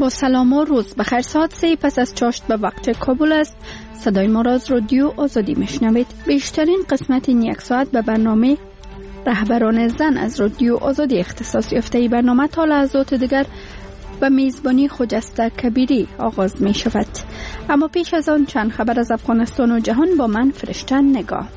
با سلام و روز بخیر. ساعت 3 پس از چاشت به وقت کابل است. صدای ما را از رادیو آزادی میشنوید. بیشترین قسمت این یک ساعت به برنامه رهبران زن از رادیو آزادی اختصاص یافته. ای برنامه تا لحظات دیگر به میزبانی خجسته کبیری آغاز می شود. اما پیش از آن چند خبر از افغانستان و جهان با من فرشته نگاه.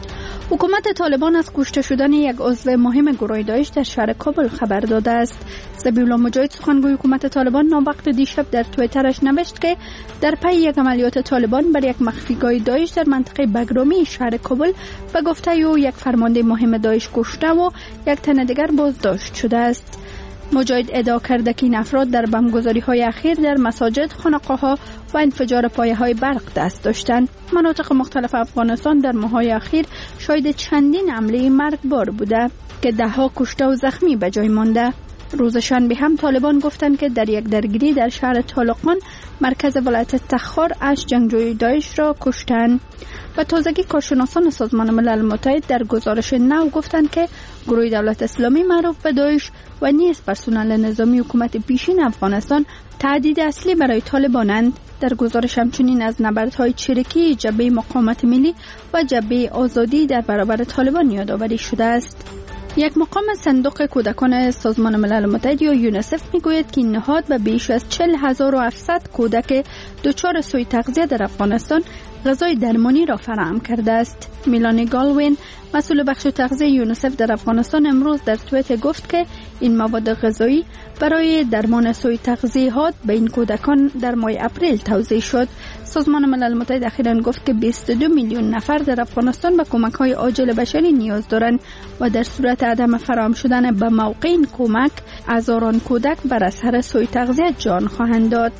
حکومت طالبان از کشته شدن یک عضو مهم گروه داعش در شهر کابل خبر داده است. ذبیح الله مجاهد سخنگوی حکومت طالبان ناوقت دیشب در توییترش نوشت که در پی یک عملیات طالبان بر یک مخفیگاه داعش در منطقه بگرامی شهر کابل به گفته او یک فرمانده مهم داعش کشته و یک تن دیگر بازداشت شده است. مجاهد ادعا کرده که این افراد در بمبگذاری‌های اخیر در مساجد، خانقاه‌ها و انفجار پایه‌های برق دست داشتند. مناطق مختلف افغانستان در ماه‌های اخیر شاهد چندین حمله مرگبار بوده که ده‌ها کشته و زخمی به جای مانده. روز شنبه هم طالبان گفتند که در یک درگیری در شهر طالقان مرکز ولایت تخار 8 جنگجوی داعش را کشتند. و تازگی کارشناسان سازمان ملل متحد در گزارش نو گفتند که گروه دولت اسلامی معروف به داعش و نیز پرسنل نظامی حکومت پیشین افغانستان تهدید اصلی برای طالبانند. در گزارش همچنین از نبردهای چریکی جبهه مقاومت ملی و جبهه آزادی در برابر طالبان یادآوری شده است. یک مقام صندوق کودکان سازمان ملل متحد یا یونیسف میگوید که این نهاد به بیش از 40700 کودک دچار سوء تغذیه در افغانستان غذای درمانی را فراهم کرده است. میلانی گالوین مسئول بخش تغذیه یونیسف در افغانستان امروز در توییتر گفت که این مواد غذایی برای درمان سوء تغذیه ها به این کودکان در ماه اپریل توزیع شد. سازمان ملل متحد اخیراً گفت که 22 میلیون نفر در افغانستان به کمک‌های عاجل بشری نیاز دارند و در صورت عدم فراهم شدن به موقع این کمک هزاران کودک بر اثر سوء تغذیه جان خواهند داد.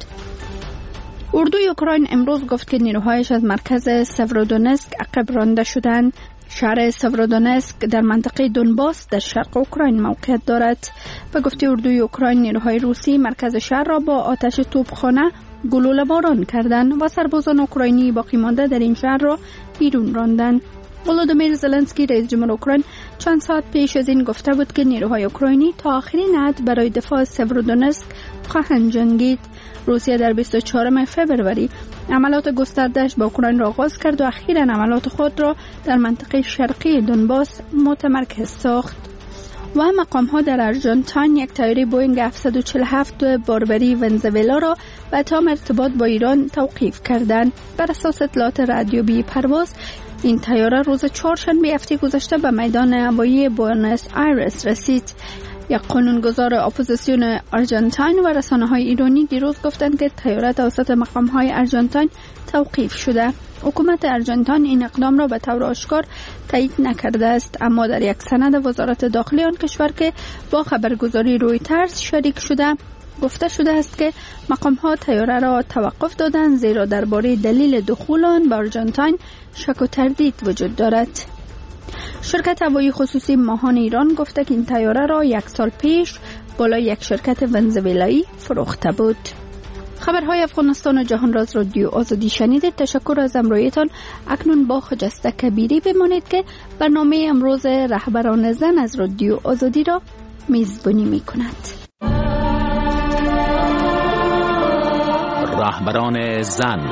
اردوی اوکراین امروز گفت که نیروهایش از مرکز سورودونسک عقب رانده شدند. شهر سورودونسک در منطقه دونباس در شرق اوکراین موقعیت دارد. به گفته اردوی اوکراین نیروهای روسی مرکز شهر را با آتش توپخانه گلوله باران کردند و سربازان اوکراینی باقی مانده در این شهر را بیرون راندند. ولودیمیر زلنسکی رئیس جمهور اوکراین چند ساعت پیش از این گفته بود که نیروهای اوکراینی تا آخرین حد برای دفاع از سورودونسک خواهند جنگید. روسیه در 24 فوریه عملیات گسترده‌اش به اوکراین را آغاز کرد و اخیراً عملیات خود را در منطقه شرقی دونباس متمرکز ساخت. و مقام‌ها در آرژانتین یک طیاره بوئینگ 747 باربری ونزوئلا را به اتهام ارتباط با ایران توقیف کردند. بر اساس اطلاعات رادیویی پرواز این طیاره روز چهارشنبه هفته گذشته به میدان هوایی بوئنوس آیرس رسید. یک قانونگذار اپوزیسیون آرژانتین و رسانه‌های ایرانی دیروز گفتند که طیاره توسط مقام‌های آرژانتین توقیف شده. حکومت آرژانتین این اقدام را به طور آشکار تایید نکرده است، اما در یک سند وزارت داخلی آن کشور که با خبرگزاری رویترز شریک شده گفته شده است که مقام‌ها طیاره را توقف دادند زیرا درباره دلیل دخول آن به آرژانتین شک و تردید وجود دارد. شرکت هوایی خصوصی ماهان ایران گفته که این طیاره را 1 سال پیش بالای یک شرکت ونزوئلایی فروخته بود. خبرهای افغانستان و جهان را از رادیو آزادی شنیدید. تشکر از همراهیتان. اکنون با خجسته کبیری بمانید که برنامه امروز رهبران زن از رادیو آزادی را میزبانی می کند. رهبران زن.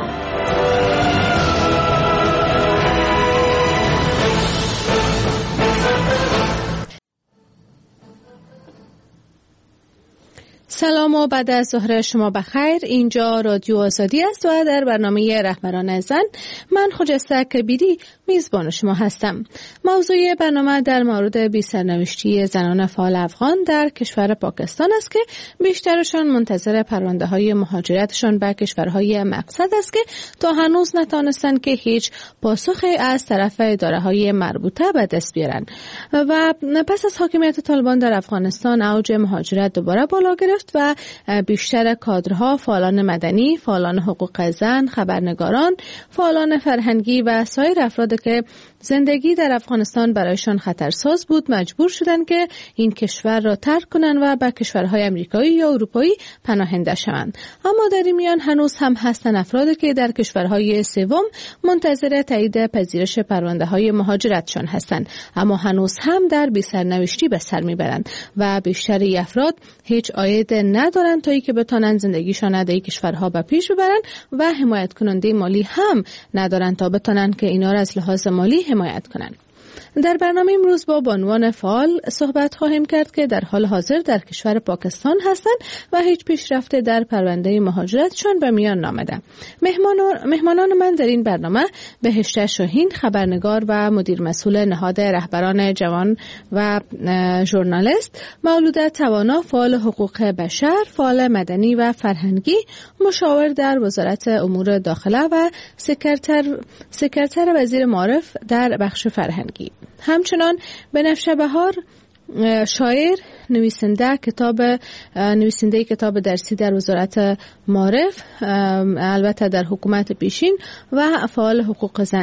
سلام و بعد از ظهر شما بخیر. اینجا رادیو آزادی است و در برنامه رهبران زن من خجسته کبیری میزبان شما هستم. موضوع برنامه در مورد بی‌سرنوشتی زنان فعال افغان در کشور پاکستان است که بیشترشان منتظر پرونده های مهاجرتشان به کشورهای مقصد است که تا هنوز نتوانستند که هیچ پاسخی از طرف اداره های مربوطه به دست بیارند. و پس از حاکمیت طالبان در افغانستان اوج مهاجرت دوباره بالا گرفت و بیشتر کادرها، فعالان مدنی، فعالان حقوق زن، خبرنگاران، فعالان فرهنگی و سایر افراد که زندگی در افغانستان برایشان خطرساز بود، مجبور شدند که این کشور را ترک کنند و به کشورهای امریکایی یا اروپایی پناهنده شوند. اما در این میان هنوز هم هستند افرادی که در کشورهای سوم منتظر تایید پذیرش پرونده‌های مهاجرتشان هستند، اما هنوز هم در بی‌سرنوشتی به سر میبرند و بیشتر افراد هیچ عاید ندارند تا اینکه بتوانند زندگیشان در این کشورها به پیش ببرند و حمایت کننده مالی هم ندارند تا بتوانند که اینا را از لحاظ مالی حمایت کنند. در برنامه امروز با بانوان فعال صحبت خواهیم کرد که در حال حاضر در کشور پاکستان هستند و هیچ پیشرفت در پرونده مهاجرتشان به میان نآمده. مهمانان من در این برنامه بهشته شاهین، خبرنگار و مدیر مسئول نهاد رهبران جوان و ژورنالیست، مولوده توانا، فعال حقوق بشر، فعال مدنی و فرهنگی، مشاور در وزارت امور داخله و سکرتر وزیر معارف در بخش فرهنگی. همچنان بنفشه بهار، شاعر، نویسنده کتاب درسی در وزارت معارف، البته در حکومت پیشین، و فعال حقوق زن